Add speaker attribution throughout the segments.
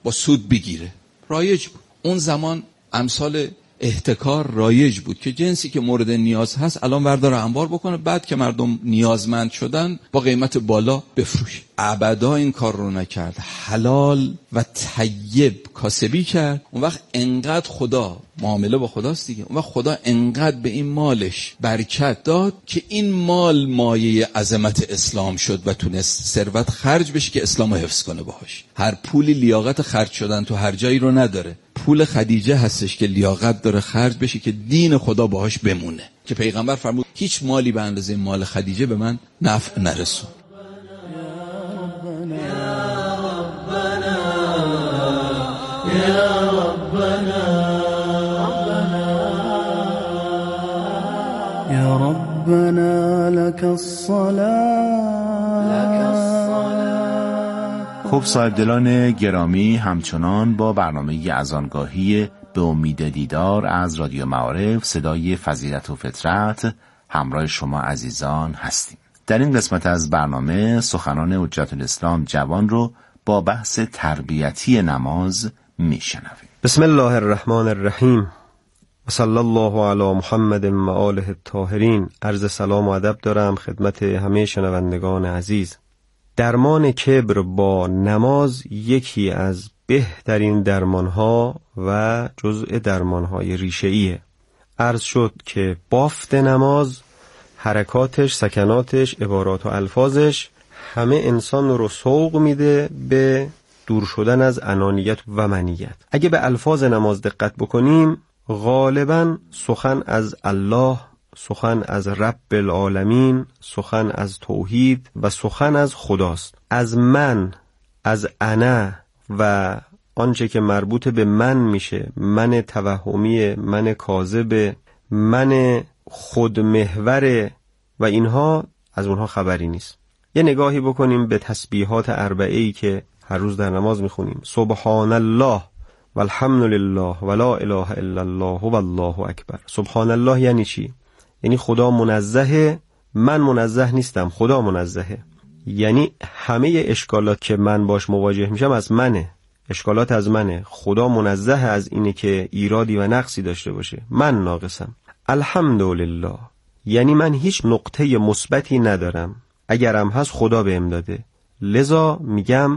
Speaker 1: با سود بگیره. رایج بود اون زمان، امثال احتکار رایج بود که جنسی که مورد نیاز هست الان برداره انبار بکنه، بعد که مردم نیازمند شدن با قیمت بالا بفروشه. ابدا این کار رو نکرد، حلال و طیب کاسبی کرد. اون وقت انقدر خدا، معامله با خداست دیگه، اون وقت خدا انقدر به این مالش برکت داد که این مال مایه عظمت اسلام شد و تونست ثروت خرج بشه که اسلامو حفظ کنه باهاش. هر پولی لیاقت خرج شدن تو هر جایی رو نداره. پول خدیجه هستش که لیاقت داره خرج بشه که دین خدا باهاش بمونه، که پیغمبر فرمود هیچ مالی به اندازه مال خدیجه به من نفع نرسون.
Speaker 2: یا ربنا لك الصلاة.
Speaker 3: خب صاحبدلان گرامی، همچنان با برنامه اذانگاهی به امید دیدار از رادیو معارف صدای فضیلت و فطرت همراه شما عزیزان هستیم. در این قسمت از برنامه سخنان حجت الاسلام جوان رو با بحث تربیتی نماز میشنویم.
Speaker 4: بسم الله الرحمن الرحیم و صلی الله علی محمد و آله الطاهرین. عرض سلام و ادب دارم خدمت همه شنوندگان عزیز. درمان کبر با نماز یکی از بهترین درمانها و جزء درمانهای ریشه‌ایه. عرض شد که بافت نماز، حرکاتش، سکناتش، عبارات و الفاظش همه انسان رو سوق میده به دور شدن از انانیت و منیت. اگه به الفاظ نماز دقت بکنیم، غالباً سخن از الله، سخن از رب العالمین، سخن از توحید و سخن از خداست. از من، از انا و آنچه که مربوط به من میشه، من توهمی، من کاذب، من خودمحور و اینها، از اونها خبری نیست. یه نگاهی بکنیم به تسبیحات اربعه‌ای که هر روز در نماز میخونیم. سبحان الله والحمد لله ولا اله الا الله والله اکبر. سبحان الله یعنی چی؟ یعنی خدا منزهه، من منزه نیستم، خدا منزهه. یعنی همه اشکالات که من باش مواجه میشم از منه، اشکالات از منه. خدا منزه از اینه که ایرادی و نقصی داشته باشه، من ناقصم. الحمدلله یعنی من هیچ نقطه مثبتی ندارم، اگرم هست خدا بهم داده، لذا میگم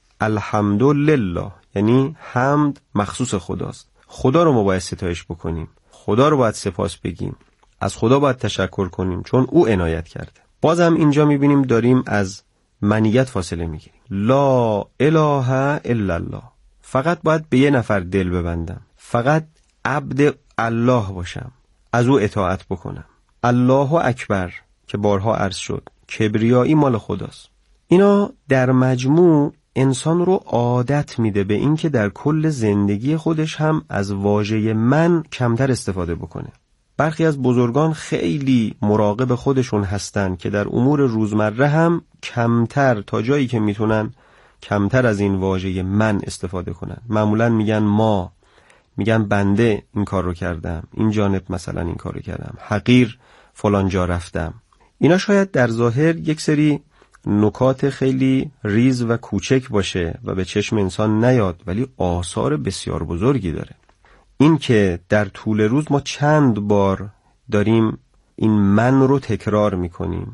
Speaker 4: الحمدلله، یعنی حمد مخصوص خداست. خدا رو ما باید ستایش بکنیم، خدا رو باید سپاس بگیم، از خدا باید تشکر کنیم چون او عنایت کرده. بازم اینجا میبینیم داریم از منیت فاصله میگیریم. لا اله الا الله، فقط باید به یه نفر دل ببندم، فقط عبد الله باشم، از او اطاعت بکنم. الله اکبر که بارها عرض شد، کبریایی مال خداست. اینا در مجموع انسان رو عادت میده به این که در کل زندگی خودش هم از واژه من کمتر استفاده بکنه. برخی از بزرگان خیلی مراقب خودشون هستن که در امور روزمره هم کمتر، تا جایی که میتونن کمتر از این واژه من استفاده کنن. معمولا میگن ما، میگن بنده این کار رو کردم، این جانب مثلا این کار رو کردم، حقیر فلان جا رفتم. اینا شاید در ظاهر یک سری نکات خیلی ریز و کوچک باشه و به چشم انسان نیاد، ولی آثار بسیار بزرگی داره. این که در طول روز ما چند بار داریم این من رو تکرار میکنیم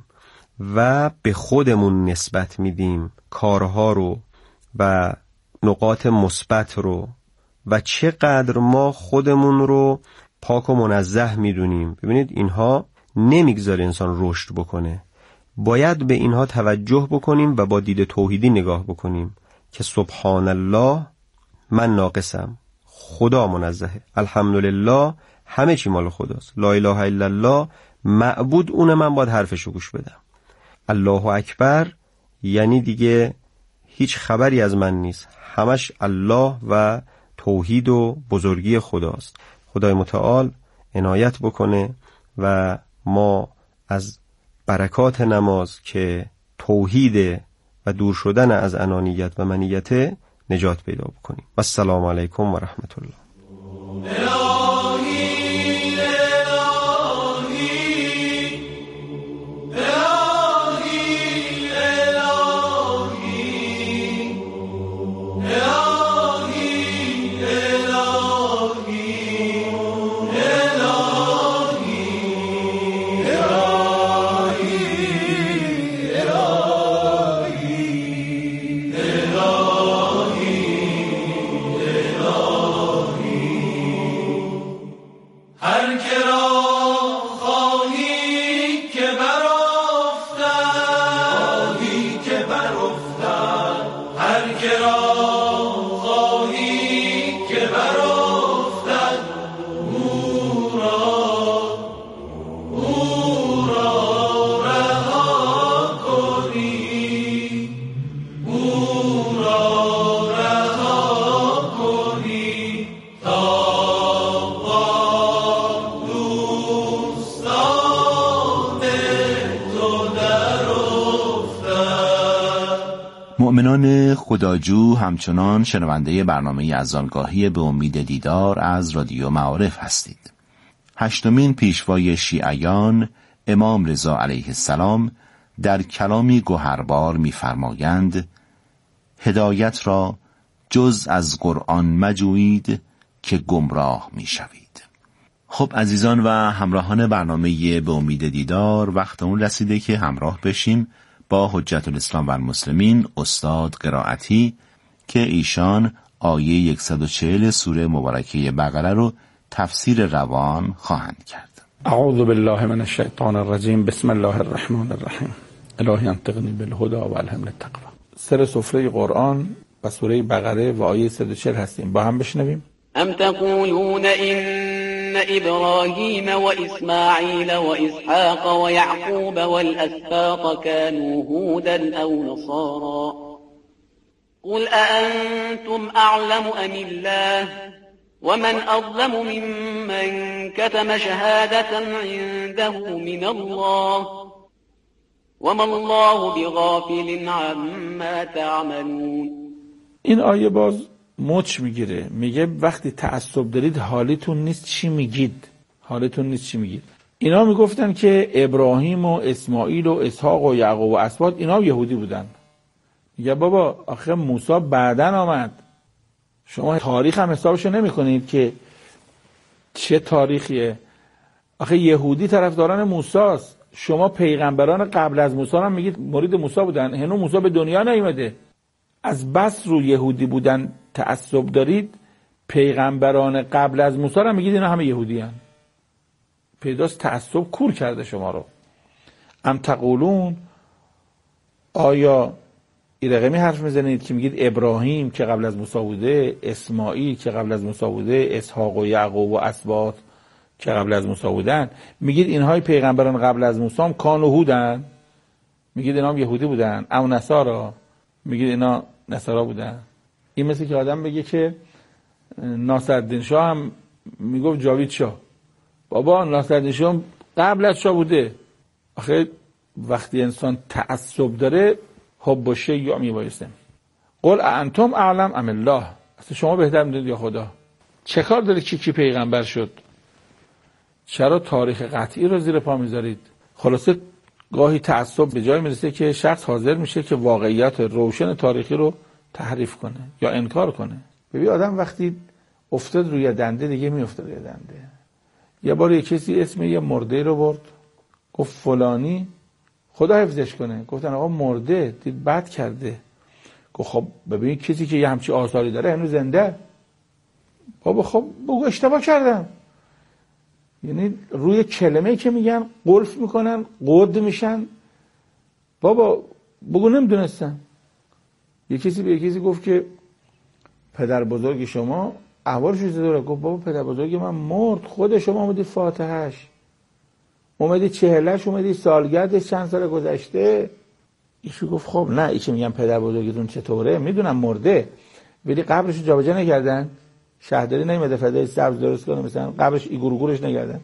Speaker 4: و به خودمون نسبت میدیم کارها رو و نقاط مثبت رو، و چقدر ما خودمون رو پاک و منزه میدونیم. ببینید اینها نمیگذاره انسان رشد بکنه. باید به اینها توجه بکنیم و با دید توحیدی نگاه بکنیم که سبحان الله، من ناقصم، خدا منزهه. الحمدلله، همه چی مال خداست. لا اله الا الله، معبود اونه، من باید حرفشو گوش بدم. الله اکبر یعنی دیگه هیچ خبری از من نیست، همش الله و توحید و بزرگی خداست. خدای متعال عنایت بکنه و ما از برکات نماز که توحید و دور شدن از انانیت و منیت نجات پیدا بکنیم. السلام علیکم و رحمت الله.
Speaker 3: عزیزان خداجو همچنان شنونده برنامه اذانگاهی به امید دیدار از رادیو معارف هستید. 8مین پیشوای شیعیان امام رضا علیه السلام در کلامی گوهربار می‌فرمایند هدایت را جز از قرآن مجویید که گمراه می‌شوید. خب عزیزان و همراهان برنامه به امید دیدار، وقت اون رسیده که همراه بشیم با حجت الاسلام و المسلمین استاد قرائتی که ایشان آیه 140 سوره مبارکه بقره رو تفسیر روان خواهند کرد.
Speaker 5: اعوذ بالله من الشیطان الرجیم. بسم الله الرحمن الرحیم. الهی انطقنی بالهدی و الهمنی التقوی. سر سفره قرآن و سوره بقره و آیه 140 هستیم. با هم بشنویم.
Speaker 6: ام تقولون ان ابراهیم و اسماعیل و اسحاق و یعقوب والاسباط كانوا هودا او نصارا قل اانتم اعلم ام الله ومن اظلم ممن كتم شهادة عنده من الله وما الله بغافل عما تعملون.
Speaker 5: این آیه باز مچ میگیره، میگه وقتی تعصب دارید حالتون نیست چی میگید، حالتون نیست چی میگید. اینا میگفتن که ابراهیم و اسماعیل و اسحاق و یعقوب و اسباط اینا یهودی بودن. میگه بابا آخه موسی بعدن آمد، شما تاریخ هم حسابشو نمی کنید که چه تاریخیه. آخه یهودی طرفداران موسی است، شما پیغمبران قبل از موسی هم میگید مرید موسی بودن، هنوز موسی به دنیا نیومده. از بس رو یهودی بودن تعصب دارید، پیغمبران قبل از موسی هم میگید اینا همه یهودی هن. پیداست تعصب کور کرده شما رو. ام تقولون، آیا این رقمی حرف میزنید که میگید ابراهیم که قبل از موسی بوده، اسماعیل که قبل از موسی بوده، اسحاق و یعقوب و اسباط که قبل از موسی بودن، میگید اینهای پیغمبران قبل از موسی هم کانوا هودن، میگید اینا هم یهودی بودن، او نصارا، میگید اینا نصارا بودن. این مثل که آدم بگه که ناصرالدین شاه هم میگفت جاوید شاه. بابا ناصرالدین شاه قبل از شاه بوده. آخه وقتی انسان تعصب داره حب و شیء میبایسته. قل انتم اعلم ام الله، اصلا شما بهتر میدونید یا خدا؟ چه کار داره کی پیغمبر شد؟ چرا تاریخ قطعی رو زیر پا میذارید؟ خلاصه گاهی تعصب به جای میرسه که شخص حاضر میشه که واقعیت روشن تاریخی رو تحریف کنه یا انکار کنه. ببین آدم وقتی افتاد روی دنده دیگه میافتاد روی دنده. یه بار یه کسی اسم یه مرده رو برد، گفت فلانی خدا حفظش کنه. گفتن آقا مرده، دید بد کرده. گفت خب ببین کسی که یه همچی آثاری داره هنوز زنده. بابا خب بگو اشتباه کردم. یعنی روی کلمه‌ای که میگن قلف میکنن، قد میشن. بابا بگو نمیدونستم. یه کسی به یه کسی گفت که پدر بزرگ شما احوالش چطوره؟ گفت بابا پدر بزرگ من مرد، خود شما اومدی فاتحش، اومدی چهلش، اومدی سالگردش چند سال گذشته. ایشو گفت خب نه، ایشو میگم پدر بزرگتون چطوره؟ میدونم مرده، ولی قبرشو جابجا نکردن، شهرداری نیومده فدای سبز درست کنه مثلا قبرش ایگورگورش نگردن.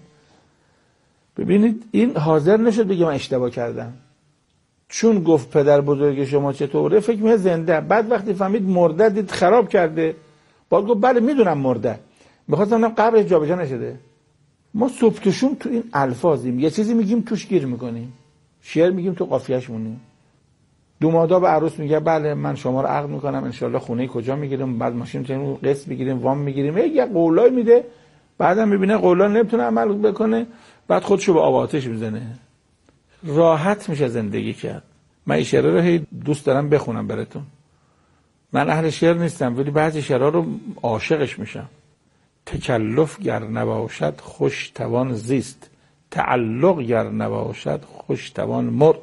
Speaker 5: ببینید این حاضر نشد بگه من اشتباه کردم، چون گفت پدر بزرگ شما چطوره فکر می‌کنه زنده. بعد وقتی فهمید مرده دید خراب کرده، بعد گفت بله میدونم مرده، می‌خواستم بگم قبرش جابجا نشده. ما صبحکشون تو این الفاظیم، یه چیزی میگیم توش گیر میکنیم، شعر میگیم تو قافیه‌اش مونیم. دومادا به عروس میگه بله من شما رو عقد میکنم، انشالله خونه کجا میگیریم، بعد ماشین چنین قسط میگیریم، وام میگیریم، یه قولای میده، بعدم میبینه قولا نمیتونه عمل بکنه، بعد خودشو به آب آتش میزنه. راحت میشه زندگی کرد. من این شعر رو هی دوست دارم بخونم براتون. من اهل شعر نیستم ولی بعضی شعرها رو عاشقش میشم. تکلف گر نباشد خوش توان زیست، تعلق گر نباشد خوش توان مرد.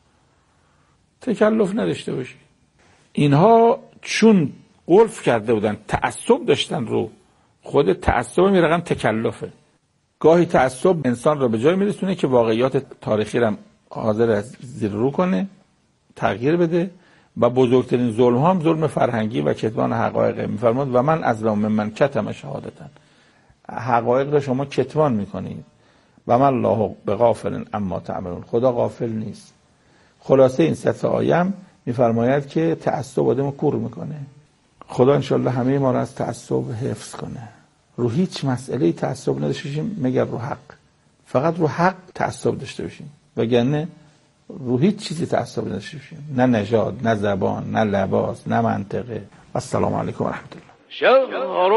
Speaker 5: تکلف نداشته باشی. اینها چون قلف کرده بودن، تعصب داشتن، رو خود تعصب میرقم تکلفه. گاهی تعصب انسان رو به جای میرسونه که واقعیات تاریخی رو حاضر از زیر رو کنه، تغییر بده. و بزرگترین ظلم هم ظلم فرهنگی و کتمان حقایق. میفرماد و من اظلم ممن کتم شهادتن، حقایق رو شما کتمان میکنید. و من الله بغافل عما تعملون، خدا غافل نیست. خلاصه این سه آیه میفرماید که تعصب آدمو کور میکنه. خدا انشالله همه ما را از تعصب حفظ کنه. رو هیچ مسئله تعصب نداشته باشیم مگر رو حق. فقط رو حق تعصب داشته باشیم، وگرنه رو هیچ چیزی تعصب نداشته باشیم، نه نژاد، نه زبان، نه لباس، نه منطقه. السلام علیکم و رحمت الله.
Speaker 7: شهر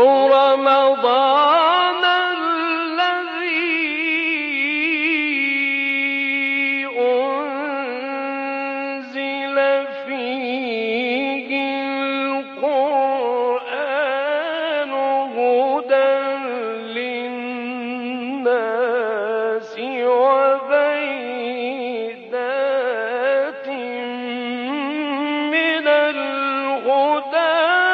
Speaker 7: رمضان الذي أنزل فيه القرآن هدى للناس وبينات من الهدى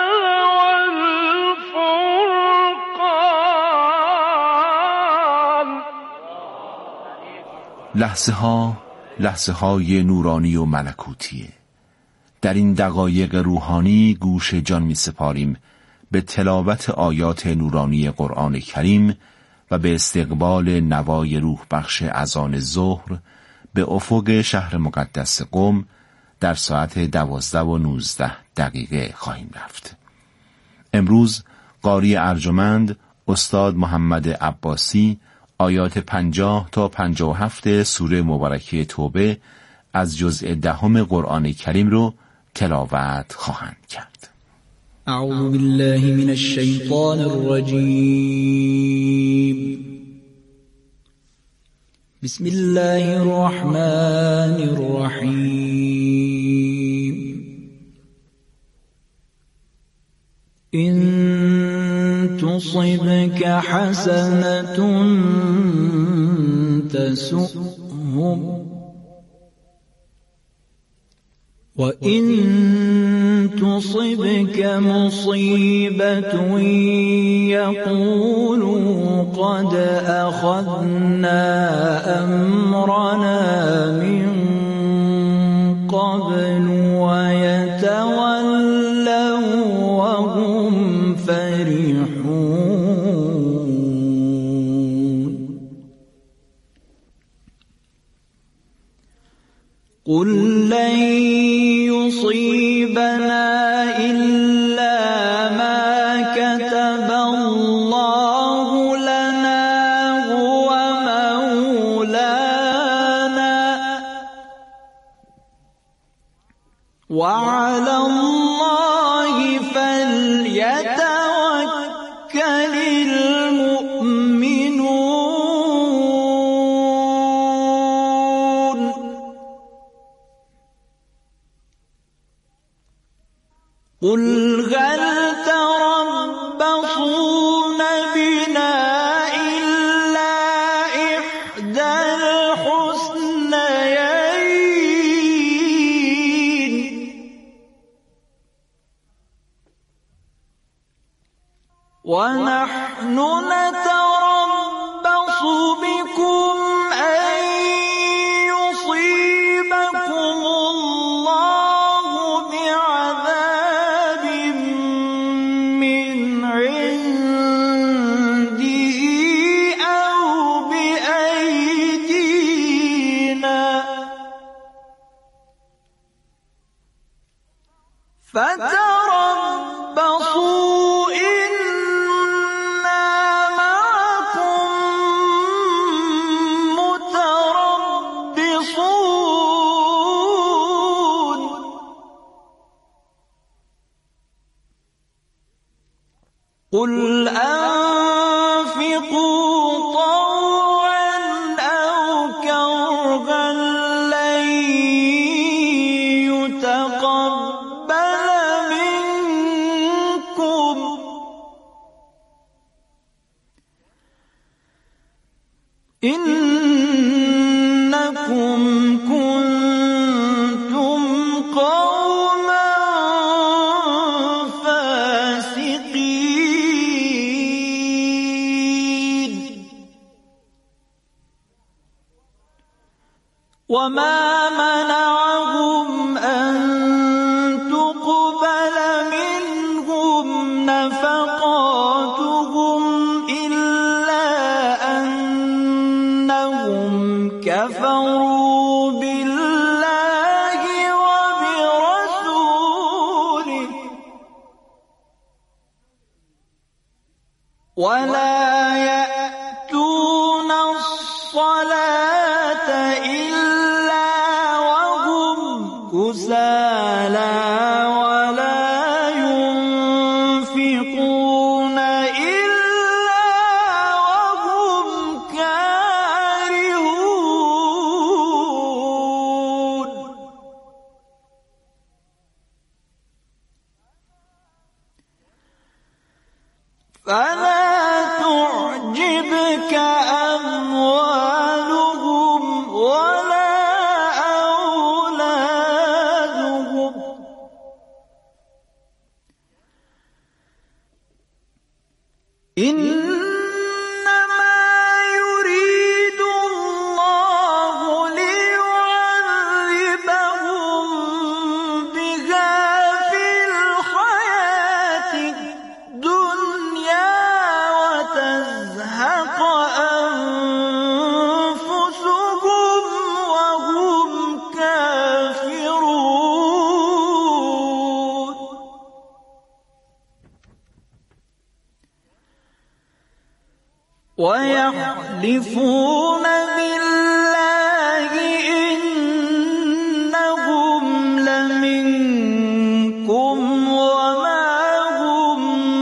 Speaker 3: لحظه های نورانی و ملکوتیه. در این دقایق روحانی گوش جان می سپاریم به تلاوت آیات نورانی قرآن کریم و به استقبال نوای روح بخش اذان ظهر به افق شهر مقدس قم در ساعت 12:19 خواهیم رفت. امروز قاری ارجمند استاد محمد عباسی آیات 50 تا 57 سوره مبارکه توبه از جزء 10 قرآن کریم رو تلاوت خواهند کرد.
Speaker 2: اعوذ بالله من الشیطان الرجیم. بسم الله الرحمن الرحیم. إن تصبك حسنة تسؤهم وإن تصبك مصيبة يقولوا قد أخذنا أمرنا من قبل ويتولوا وهم فرحون. قل لن يصيبنا إلا ما كتب الله لنا هو مولانا وعلى الله فليتوكل المؤمنون. قل هل تربصون بنا إلا إحدى الحسنيين ونحن نتربص بكم أن يصيبكم الله بعذاب من عنده أو بأيدينا فتربصوا إنا معكم متربصون. قل أنفقوا طوعا أو كرها لن يتقبل منكم إنكم كنتم قوما فاسقين. وما منعهم أن تقبل منهم نفقاتهم إلا أنهم كفروا بالله وبرسوله ولا يأتون الصلاة إلا وهم كسالى ولا ينفقون إلا وهم كارهون فلا تعجبك أموالهم ولا أولادهم إنما يريد الله ليعذبهم بها في الحياة الدنيا وتزهق أنفسهم وهم كافرون ويحلفون بالله إنهم لمنكم وما هم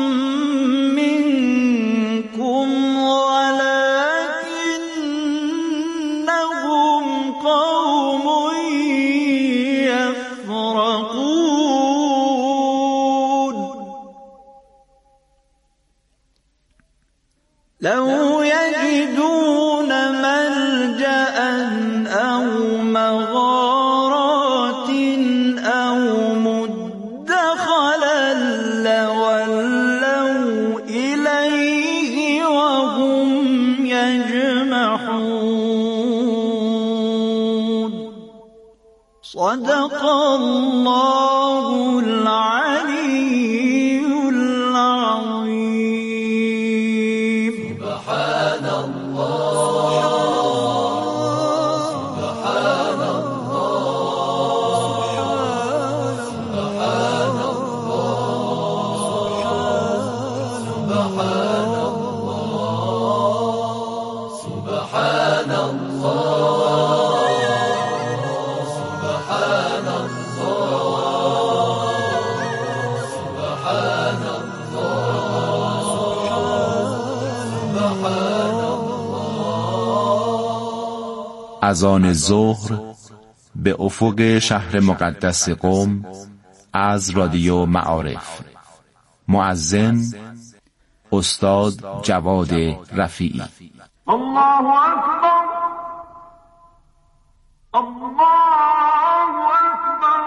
Speaker 2: منكم ولكنهم قوم يفرقون لو يجدون ملجأ أو مغارات أو مدخلا لولوا إليه وهم يجمحون صدق الله العلي العظيم. سبحان الله سبحان الله سبحان الله سبحان الله سبحان الله سبحان
Speaker 3: اذان ظهر به افق شهر مقدس قم از رادیو معارف. مؤذن استاد جواد رفیعی.
Speaker 7: الله اکبر الله اکبر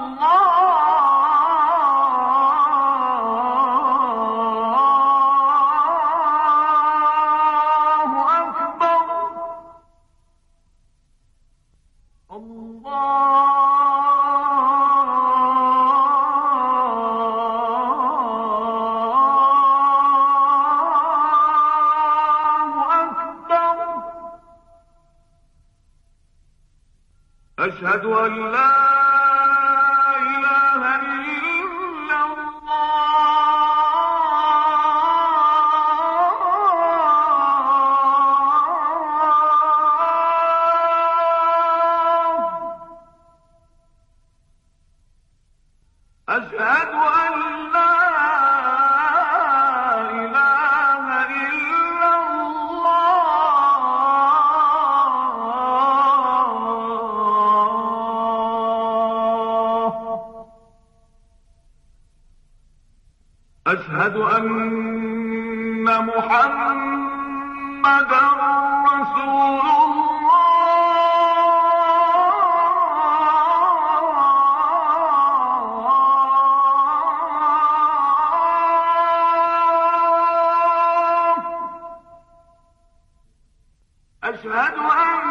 Speaker 7: أشهد أن لا إله إلا الله أشهد أن لا إله إلا أشهد أن محمدًا رسول الله أشهد أن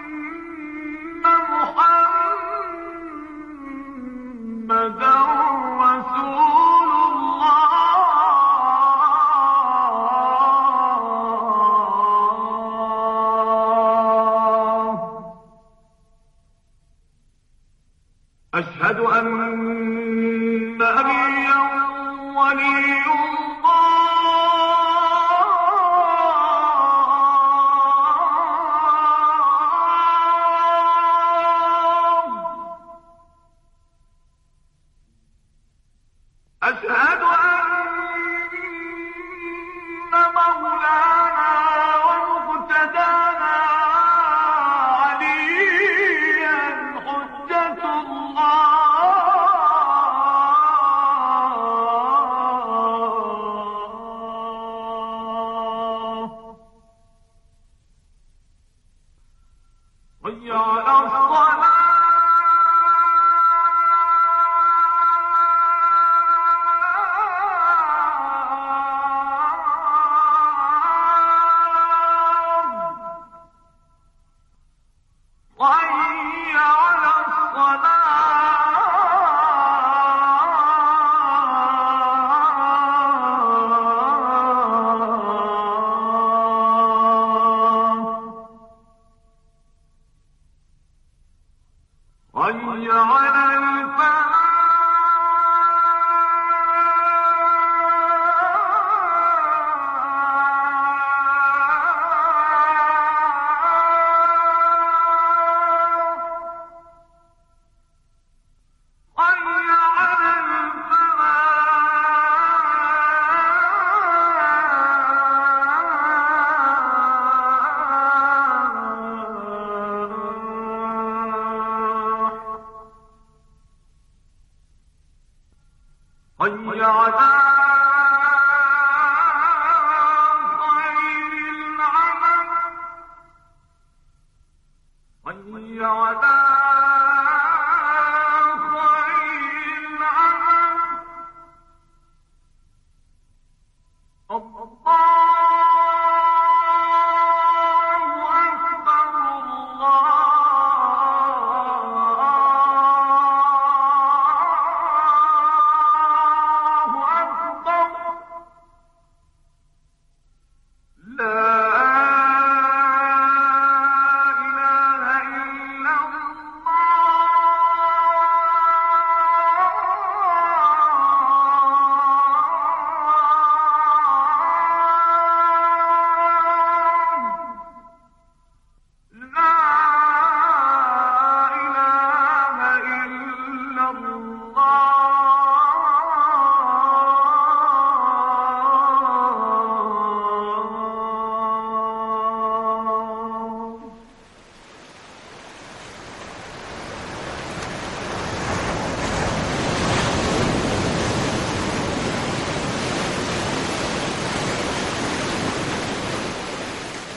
Speaker 7: محمدًا رسول أشهد أن نبيا ولي الله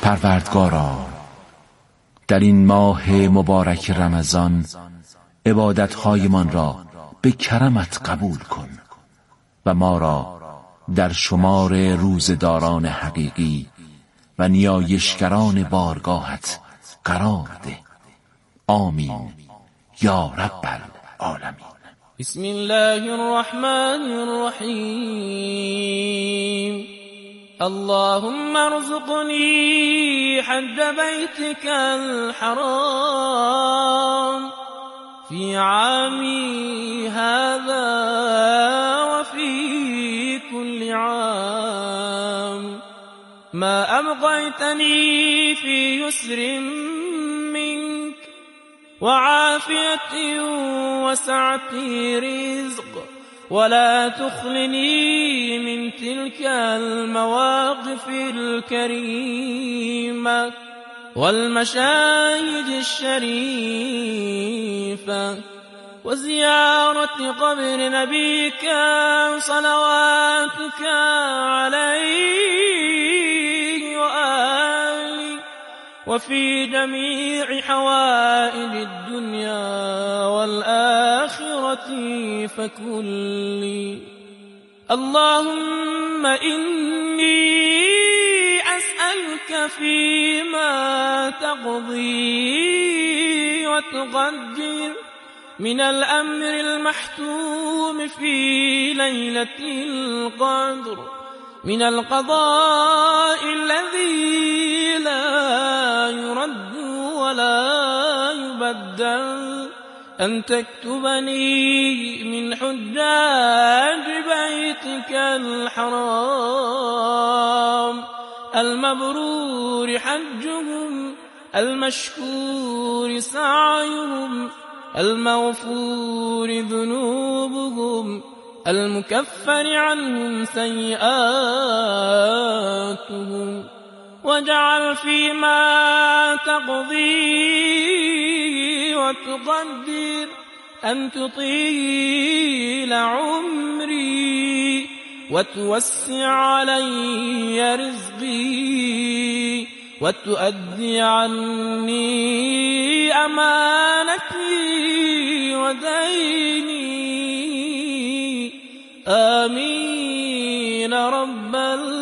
Speaker 3: پروردگارا در این ماه مبارک رمضان عبادت‌هایمان را به کرمت قبول کن و ما را در شمار روزداران حقیقی و نیایشگران بارگاهت قرار ده. آمین یا رب العالمین.
Speaker 8: بسم الله الرحمن الرحیم. اللهم ارزقني حج بيتك الحرام في عامي هذا وفي كل عام ما أبقيتني في يسر منك وعافية وسعة رزق ولا تخلني من تلك المواقف الكريمة والمشاهد الشريفة وزيارة قبر نبيك صلواتك عليه وآله وفي جميع حوائج الدنيا والآخرة فكلي. اللهم إني أسألك فيما تقضي وتقدر من الأمر المحتوم في ليلة القدر من القضاء الذي لا يرد ولا يبدل أن تكتبني من حجاج بيتك الحرام المبرور حجهم المشكور سعيهم المغفور ذنوبهم المكفر عنهم سيئاتهم واجعل فيما تقضي وتقدر أن تطيل عمري وتوسع علي رزقي وتؤدي عني أمانتي وديني. آمين رب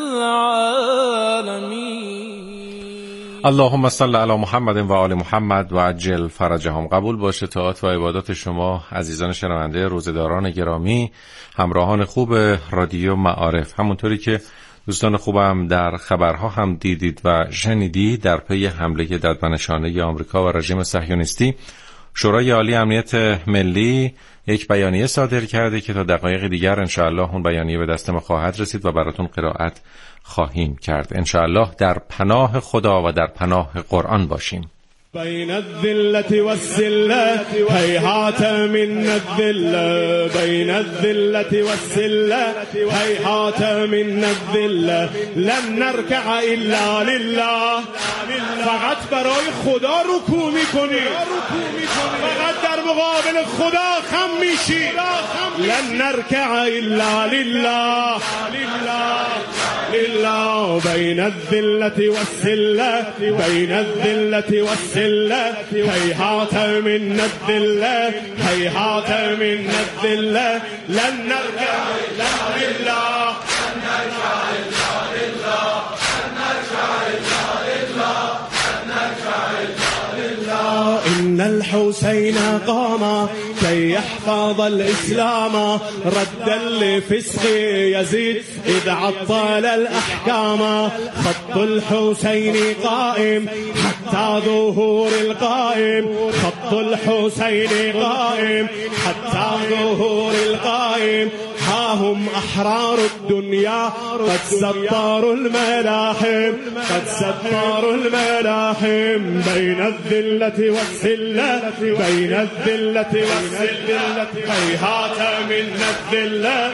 Speaker 8: العالمين.
Speaker 9: اللهم صل علی محمد و آل محمد و عجل فرجهم. قبول باشه طاعات و عبادات شما عزیزان شنونده روزداران گرامی، همراهان خوب رادیو معارف. همونطوری که دوستان خوبم در خبرها هم دیدید و شنیدید، در پی حمله ددمنشانه آمریکا و رژیم صهیونیستی، شورای عالی امنیت ملی یک بیانیه صادر کرده که تا دقایق دیگر انشاءالله اون بیانیه به دست ما خواهد رسید و براتون قرائت خواهیم کرد. انشاءالله در پناه خدا و در پناه قرآن باشیم.
Speaker 10: بين الذلة والسلة هيهات من الذلة بين الذلة والسلة هيهات من الذلة لن نركع إلا لله. فقط برای خدا رکوع میکنی، فقط در مقابل خدا خم میشی. لن نركع إلا لله لله بين الذلة والسلة بين الذلة والسلة هيهات من الذلة هيهات من الذلة لن نرجع إلا لله لن نرجع إلا لله لن نرجع إلا لله لن نرجع إلا لله. إن الحسين قام كي يحفظ الإسلام ردا لفسق يزيد إذ عطل الأحكام. خط الحسين قائم حتى ظهور القائم. خط الحسين قائم حتى ظهور القائم. ها هم أحرار الدنيا قد سطروا الملاحم قد سطروا الملاحم. بين الذلة والسلة بين الذلة والسلة هيهات من الذلة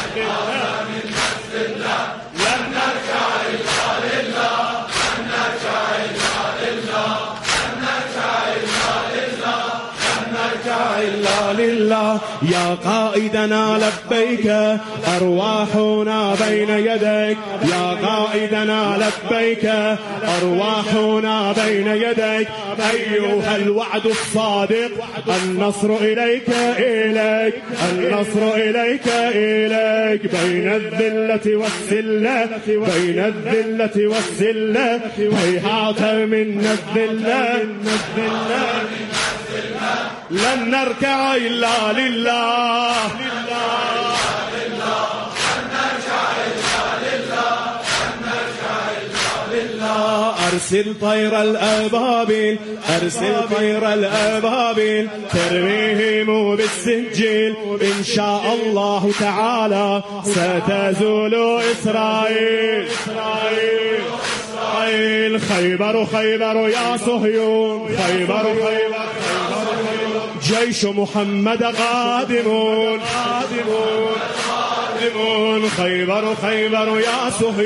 Speaker 10: لن نرجع إلا لله لن نرجع إلا لله لن نرجع إلا لله لن نرجع إلا لله يا قائدنا لبيك أرواحنا بين يديك يا قائدنا لبيك أرواحنا بين يديك أيها الوعد الصادق النصر إليك إليك النصر إليك إليك بين الذلة والسلة بين الذلة والسلة هيهات من الذلة لن نركع إلا لله أرسل طير الأبابيل أرسل طير الأبابيل ترميهم بالسجيل إن شاء الله تعالى ستزول إسرائيل خيبر خيبر يا صهيون خيبر خيبر جيش محمد قادمون خيبر خيبر يا صهيون